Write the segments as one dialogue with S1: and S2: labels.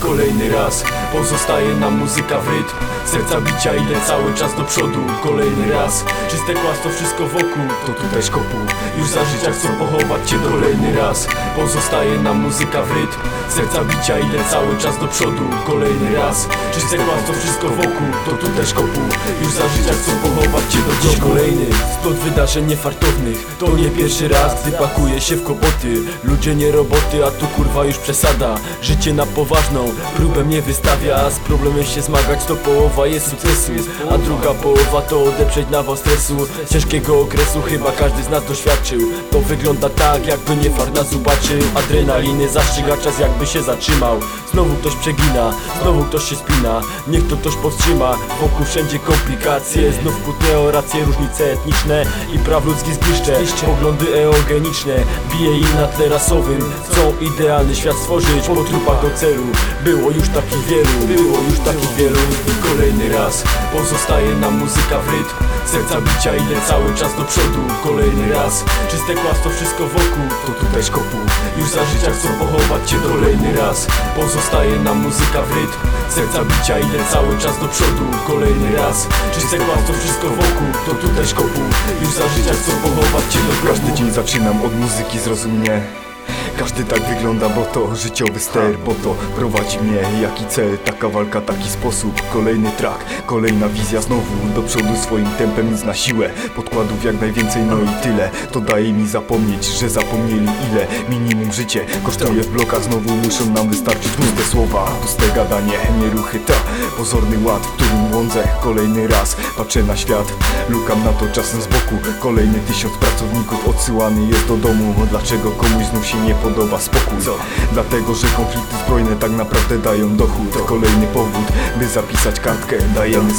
S1: Kolejny raz pozostaje nam muzyka w rytm serca bicia, idę cały czas do przodu. Kolejny raz czyste kłamstwo, wszystko wokół to tutaj szkopu. Już za życia chcą pochować cię. Kolejny raz pozostaje nam muzyka w rytm serca bicia, idę cały czas do przodu. Kolejny raz czyste kłamstwo, wszystko wokół to tutaj szkopu. Już za życia chcą pochować cię do grobu. Dziś kolejny splot wydarzeń niefartownych. To nie pierwszy raz, gdy pakuje się w kłopoty. Ludzie nie roboty, a tu kurwa już przesada. Życie na poważną próbę mnie wystawia. Z problemem się zmagać to połowa jest sukcesu, a druga połowa to odeprzeć nawał stresu. Ciężkiego okresu chyba każdy z nas doświadczył. To wygląda tak, jakby nie fart nas zobaczył. Adrenaliny zastrzyga czas, jakby się zatrzymał. Znowu ktoś przegina, znowu ktoś się spina. Niech to ktoś powstrzyma, wokół wszędzie komplikacje. Znów kłótnie o racje, różnice etniczne i praw ludzkich zgliszcze. Poglądy eugeniczne bije im na tle rasowym. Chcą idealny świat stworzyć, po trupach do celu. Było już takich wielu. I kolejny raz pozostaje nam muzyka w rytm serca bicia, idę cały czas do przodu. Kolejny raz czyste kłamstwo, wszystko wokół to tutaj szkopu. Już za życia chcą pochować cię. Kolejny raz pozostaje nam muzyka w rytm serca bicia, idę cały czas do przodu. Kolejny raz czyste kłamstwo, wszystko wokół to tutaj szkopu. Już za życia chcą pochować cię do grobu.
S2: Każdy dzień zaczynam od muzyki, zrozum mnie. Każdy tak wygląda, bo to życiowy ster, bo to prowadzi mnie. Jaki cel, taka walka, taki sposób. Kolejny track, kolejna wizja, znowu do przodu swoim tempem, nic na siłę. Podkładów jak najwięcej, no i tyle. To daje mi zapomnieć, że zapomnieli ile minimum życie kosztuje w blokach. Znowu muszą nam wystarczyć puste słowa, puste gadanie, nie ruchy, ta pozorny ład, w którym błądzę. Kolejny raz patrzę na świat, lukam na to czasem z boku. Kolejny 1000 pracowników odsyłany jest do domu. Dlaczego komuś znów się nie podoba spokój? Dlatego, że konflikty zbrojne tak naprawdę dają dochód. Kolejny powód, by zapisać kartkę. Dajemy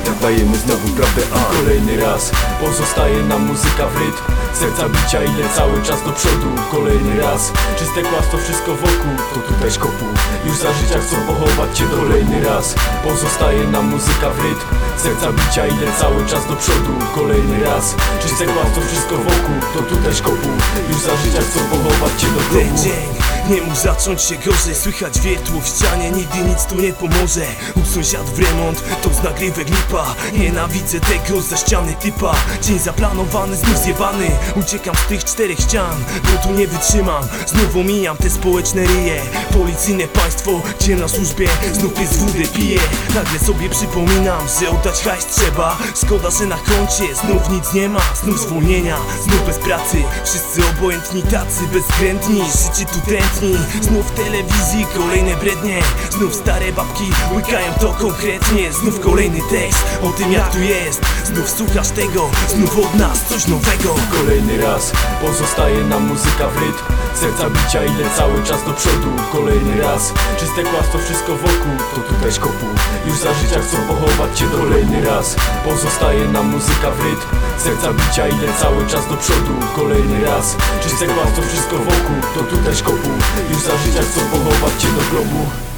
S2: znowu prawdę.
S1: Kolejny raz pozostaje nam muzyka w rytm serca bicia, idę cały czas do przodu. Kolejny raz czyste kłamstwo, wszystko wokół to tutaj szkopu. Już za życia chcą pochować cię. Kolejny raz pozostaje nam muzyka w rytm serca bicia, idę cały czas do przodu. Kolejny raz czyste kłamstwo, wszystko wokół to tutaj szkopu. Już za życia chcą pochować cię do grobu.
S3: Ten dzień nie mógł zacząć się gorzej. Słychać wiertło w ścianie, nigdy nic tu nie pomoże. U sąsiadów remont, to z nagrywek lipa. Nienawidzę tego za ściany typa. Dzień zaplanowany, znów zjebany. Uciekam z tych 4 ścian, bo tu nie wytrzymam. Znów omijam te społeczne ryje. Policyjne państwo, gdzie na służbie znów pies wódę pije. Nagle sobie przypominam, że oddać hajs trzeba. Szkoda, że na koncie znów nic nie ma. Znów zwolnienia, znów bez pracy. Wszyscy obojętni, tacy bezwzględni. Życie tu tętni, znów w telewizji kolejne brednie. Znów stare babki łykają to konkretnie. Znów kolejny tekst o tym, jak tu jest. Znów słuchasz tego, znów od nas coś nowego.
S1: Kolejny raz pozostaje nam muzyka w rytm serca bicia, idę cały czas do przodu. Kolejny raz czyste kłamstwo, wszystko wokół to tutaj szkopu. Już za życia chcą pochować cię. Kolejny raz pozostaje nam muzyka w rytm serca bicia, idę cały czas do przodu. Kolejny raz czyste kłamstwo, wszystko wokół to tutaj szkopu. Już za życia chcą pochować cię do grobu.